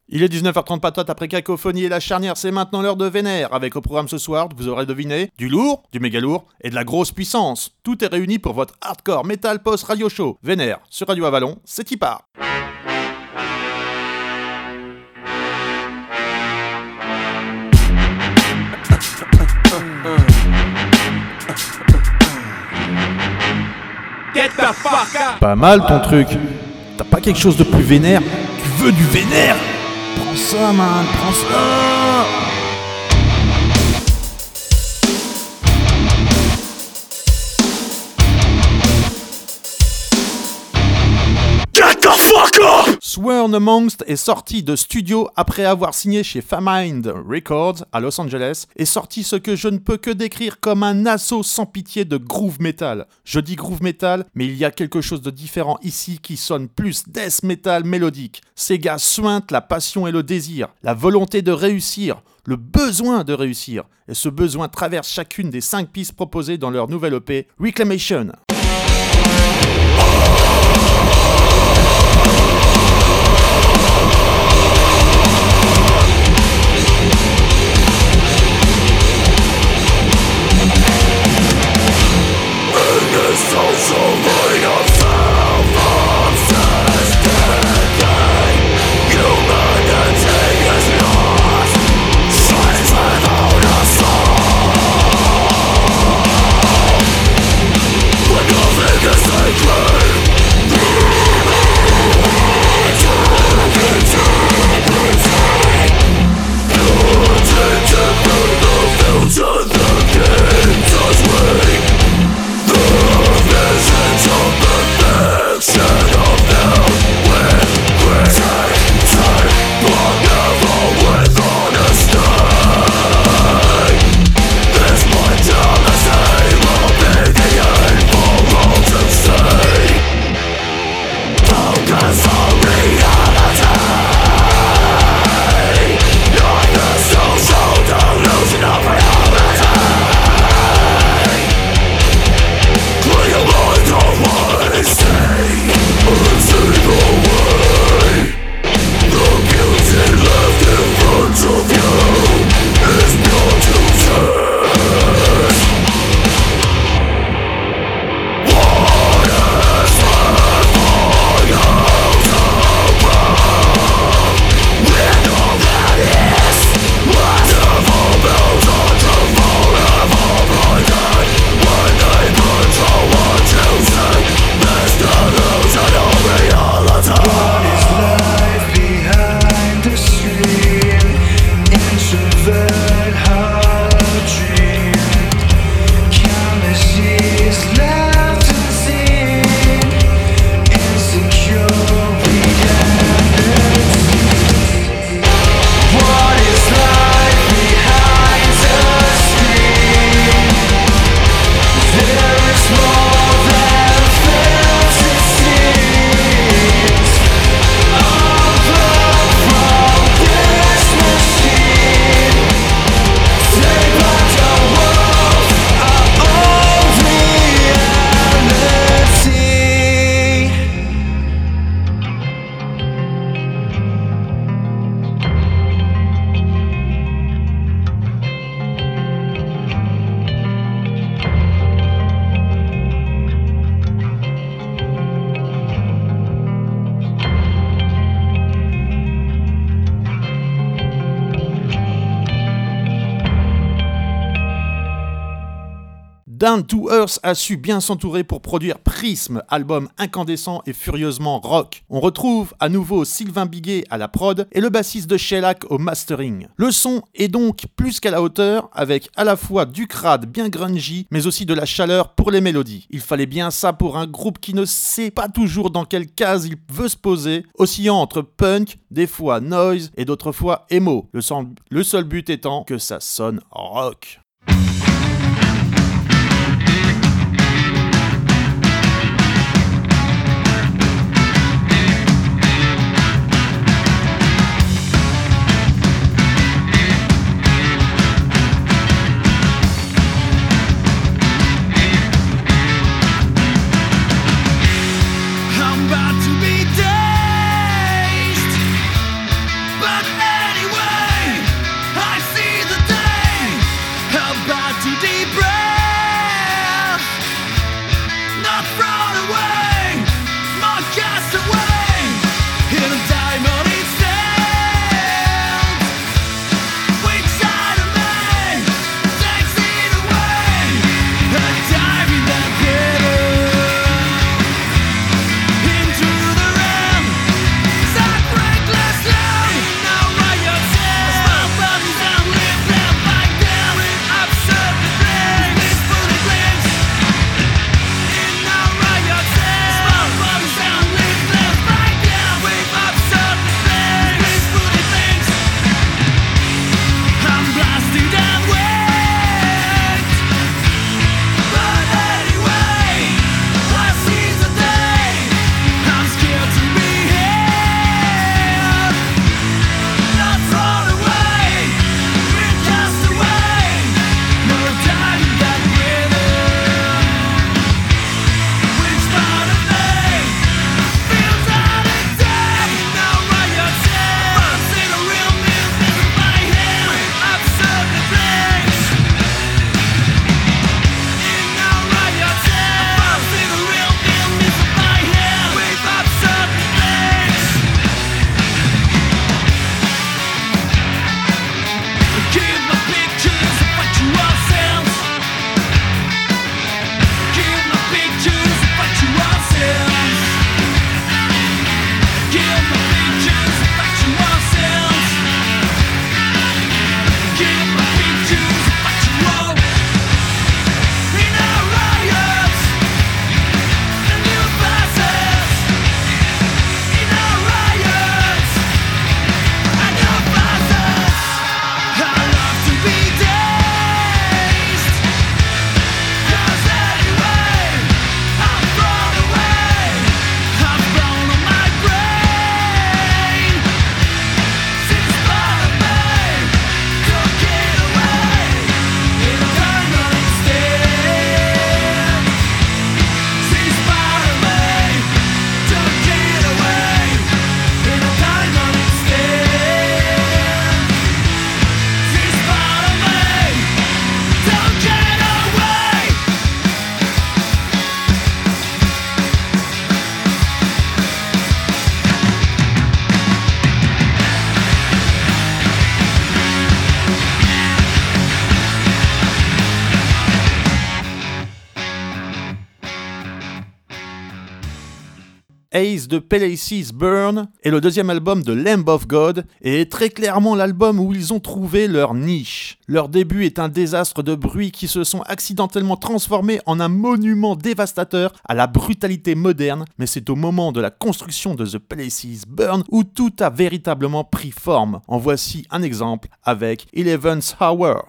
Il est 19h30 patate après Cacophonie et la charnière, c'est maintenant l'heure de Vénère. Avec au programme ce soir, vous aurez deviné, du lourd, du méga lourd et de la grosse puissance. Tout est réuni pour votre hardcore metal post radio show. Vénère, sur Radio Avalon, c'est y part. Get the fuck up. Pas mal ton truc. T'as pas quelque chose de plus vénère? Tu veux du vénère? Prends ça, man, prends ça. Get the fuck up. Sworn Amongst est sorti de studio après avoir signé chez Famind Records à Los Angeles et sorti ce que je ne peux que décrire comme un assaut sans pitié de groove metal. Je dis groove metal, mais il y a quelque chose de différent ici qui sonne plus death metal mélodique. Ces gars suintent la passion et le désir, la volonté de réussir, le besoin de réussir. Et ce besoin traverse chacune des 5 pistes proposées dans leur nouvelle EP, Reclamation. Down to Earth a su bien s'entourer pour produire Prism, album incandescent et furieusement rock. On retrouve à nouveau Sylvain Biguet à la prod et le bassiste de Shellac au mastering. Le son est donc plus qu'à la hauteur, avec à la fois du crade bien grungy, mais aussi de la chaleur pour les mélodies. Il fallait bien ça pour un groupe qui ne sait pas toujours dans quelle case il veut se poser, oscillant entre punk, des fois noise et d'autres fois emo. Le seul but étant que ça sonne rock. I'm about to be dazed, but Ace de Places Burn est le deuxième album de Lamb of God et est très clairement l'album où ils ont trouvé leur niche. Leur début est un désastre de bruits qui se sont accidentellement transformés en un monument dévastateur à la brutalité moderne, mais c'est au moment de la construction de The Places Burn où tout a véritablement pris forme. En voici un exemple avec 11th Hour.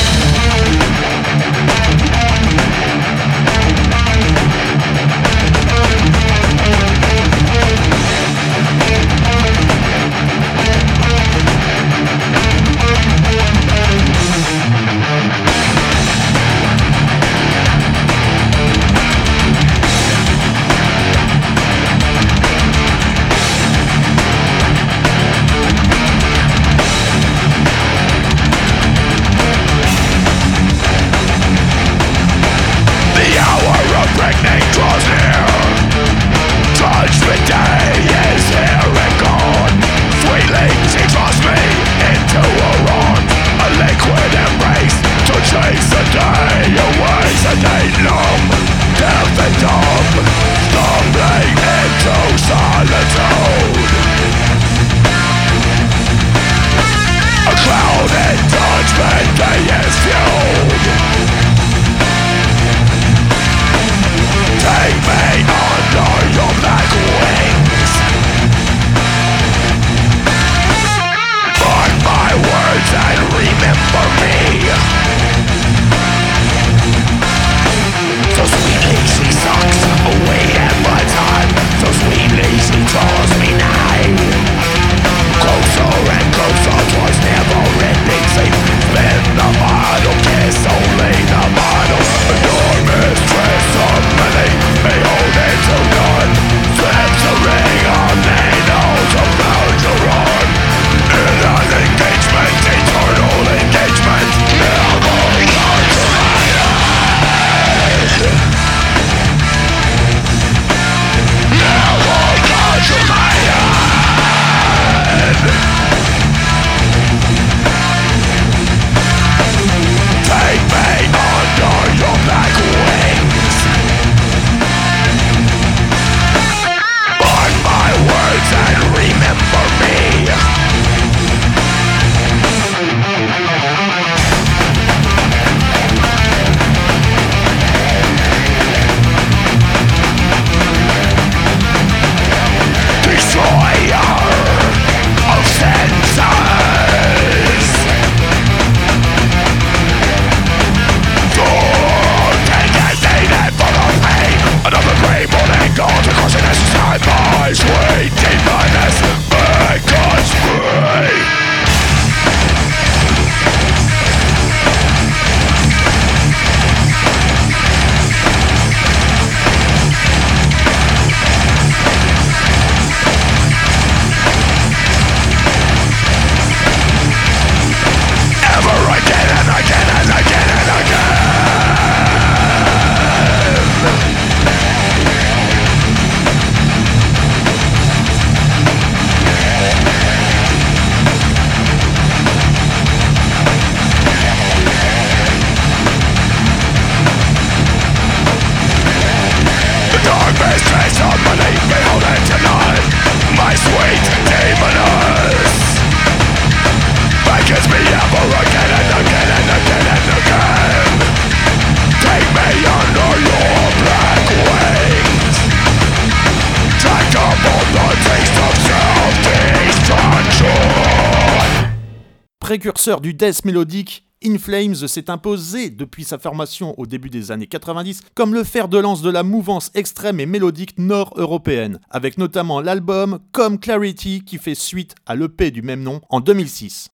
Précurseur du death mélodique, In Flames s'est imposé depuis sa formation au début des années 90 comme le fer de lance de la mouvance extrême et mélodique nord-européenne, avec notamment l'album Come Clarity qui fait suite à l'EP du même nom en 2006.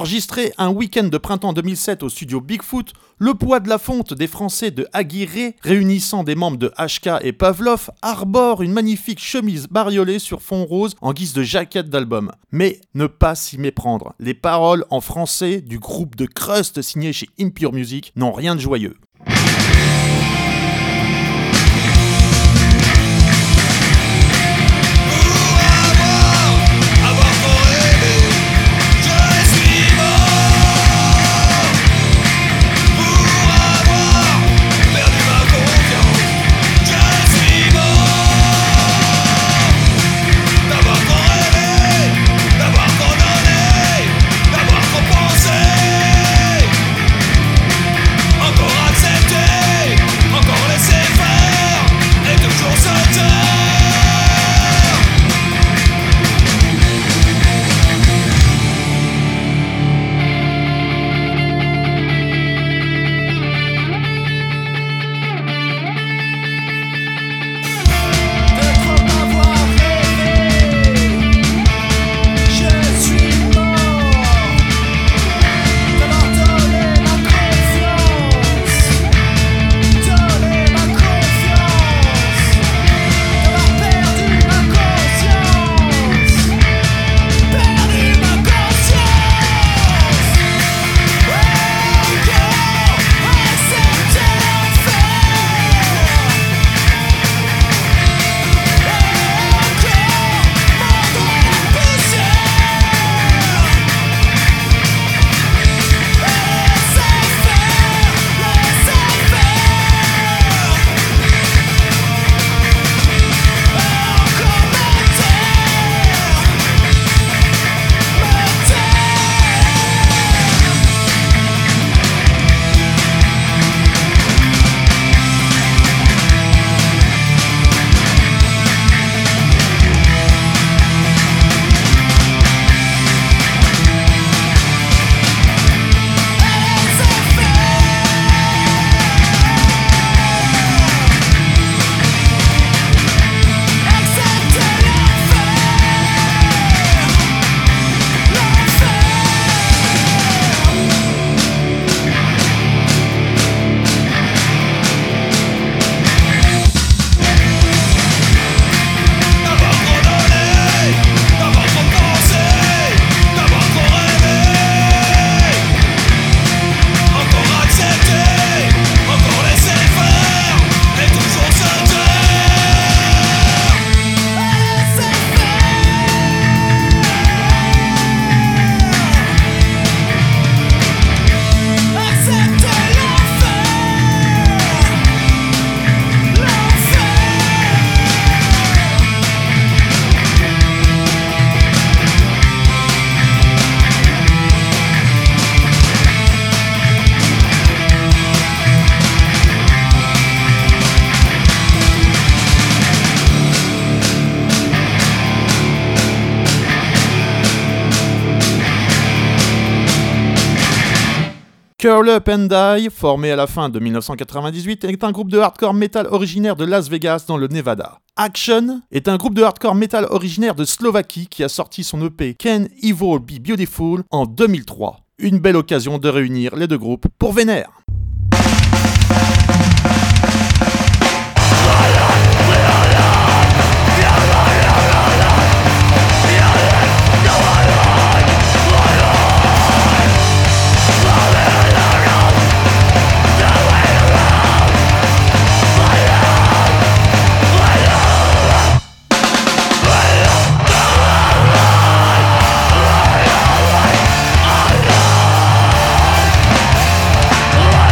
Enregistré un week-end de printemps 2007 au studio Bigfoot, le poids de la fonte des Français de Aguirre, réunissant des membres de HK et Pavlov, arbore une magnifique chemise bariolée sur fond rose en guise de jaquette d'album. Mais ne pas s'y méprendre, les paroles en français du groupe de crust signé chez Impure Music n'ont rien de joyeux. Curl Up and Die, formé à la fin de 1998, est un groupe de hardcore metal originaire de Las Vegas dans le Nevada. Action est un groupe de hardcore metal originaire de Slovaquie qui a sorti son EP Can Evil Be Beautiful en 2003. Une belle occasion de réunir les deux groupes pour Vénère. Light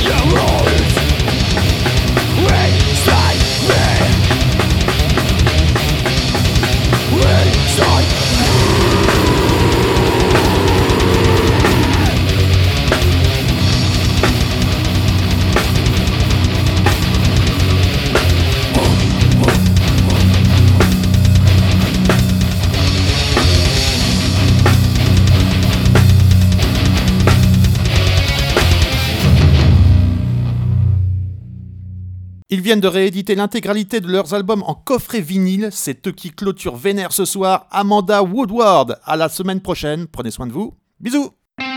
Ils viennent de rééditer l'intégralité de leurs albums en coffret vinyle. C'est eux qui clôturent vénère ce soir. Amanda Woodward. À la semaine prochaine. Prenez soin de vous. Bisous.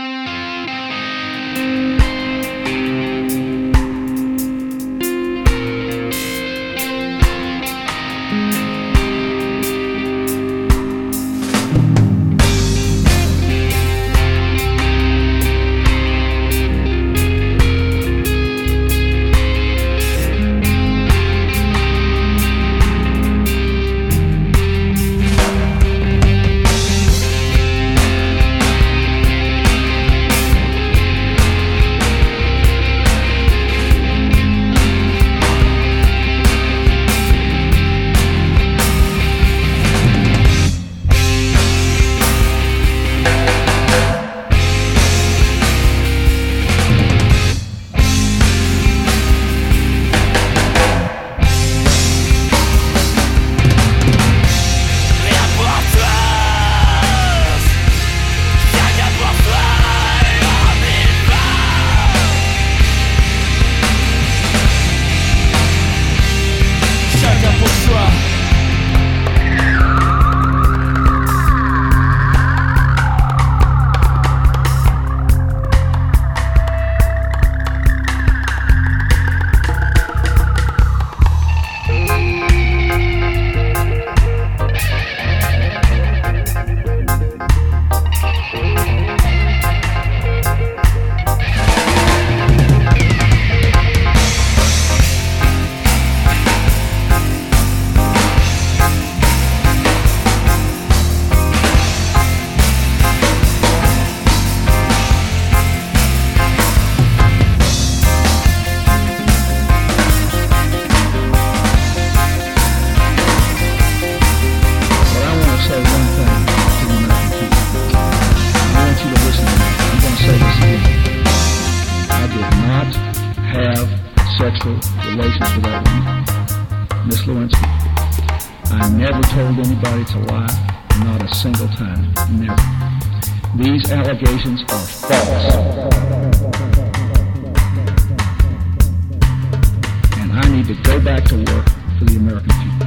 Sexual relations with that woman, Miss Lewinsky. I never told anybody to lie, not a single time, never. These allegations are false. And I need to go back to work for the American people.